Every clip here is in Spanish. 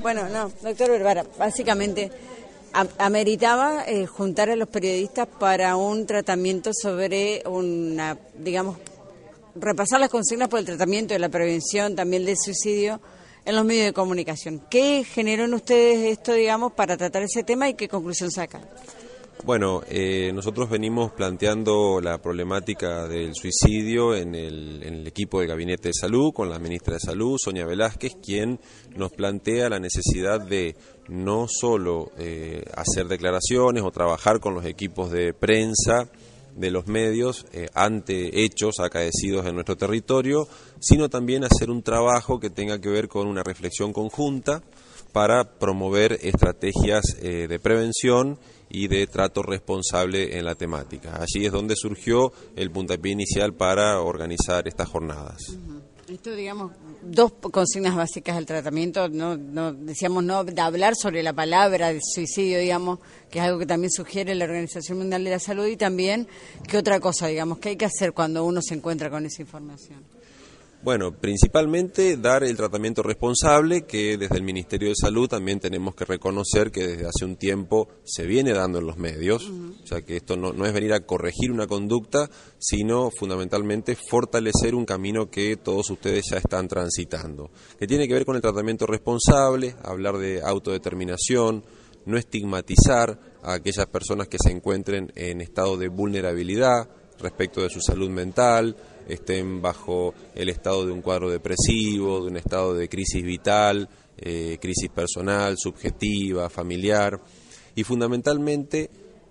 Bueno, no, doctor Vergara, básicamente ameritaba juntar a los periodistas para un tratamiento sobre digamos, repasar las consignas por el tratamiento de la prevención, también del suicidio en los medios de comunicación. ¿Qué generó en ustedes esto, digamos, para tratar ese tema y qué conclusión sacan? Bueno, nosotros venimos planteando la problemática del suicidio en el equipo de Gabinete de Salud, con la ministra de Salud, Sonia Velázquez, quien nos plantea la necesidad de no solo hacer declaraciones o trabajar con los equipos de prensa de los medios ante hechos acaecidos en nuestro territorio, sino también hacer un trabajo que tenga que ver con una reflexión conjunta para promover estrategias de prevención y de trato responsable en la temática. Allí es donde surgió el puntapié inicial para organizar estas jornadas. Esto, digamos, dos consignas básicas del tratamiento, decíamos de hablar sobre la palabra de suicidio, digamos, que es algo que también sugiere la Organización Mundial de la Salud, y también, ¿qué otra cosa, digamos, qué hay que hacer cuando uno se encuentra con esa información? Bueno, principalmente dar el tratamiento responsable, que desde el Ministerio de Salud también tenemos que reconocer que desde hace un tiempo se viene dando en los medios, o sea que esto no es venir a corregir una conducta, sino fundamentalmente fortalecer un camino que todos ustedes ya están transitando, que tiene que ver con el tratamiento responsable, hablar de autodeterminación, no estigmatizar a aquellas personas que se encuentren en estado de vulnerabilidad respecto de su salud mental, estén bajo el estado de un cuadro depresivo, de un estado de crisis vital, crisis personal, subjetiva, familiar, y fundamentalmente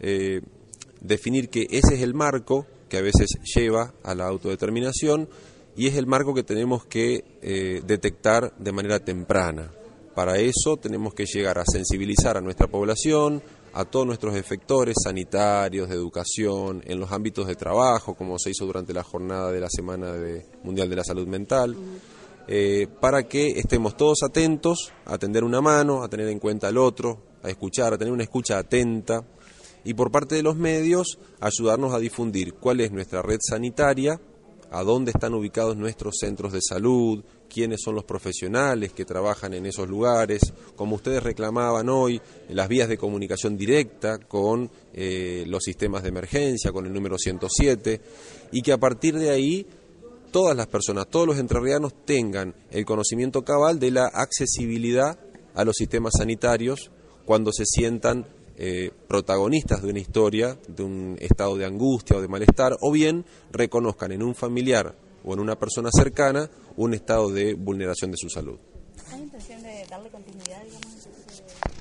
definir que ese es el marco que a veces lleva a la autodeterminación y es el marco que tenemos que detectar de manera temprana. Para eso tenemos que llegar a sensibilizar a nuestra población, a todos nuestros efectores sanitarios, de educación, en los ámbitos de trabajo, como se hizo durante la jornada de la Semana Mundial de la Salud Mental, para que estemos todos atentos a tender una mano, a tener en cuenta al otro, a escuchar, a tener una escucha atenta, y por parte de los medios ayudarnos a difundir cuál es nuestra red sanitaria, a dónde están ubicados nuestros centros de salud, quiénes son los profesionales que trabajan en esos lugares, como ustedes reclamaban hoy, las vías de comunicación directa con los sistemas de emergencia, con el número 107, y que a partir de ahí todas las personas, todos los entrerrianos tengan el conocimiento cabal de la accesibilidad a los sistemas sanitarios cuando se sientan protagonistas de una historia, de un estado de angustia o de malestar, o bien reconozcan en un familiar o en una persona cercana un estado de vulneración de su salud. ¿Hay intención de darle continuidad, digamos?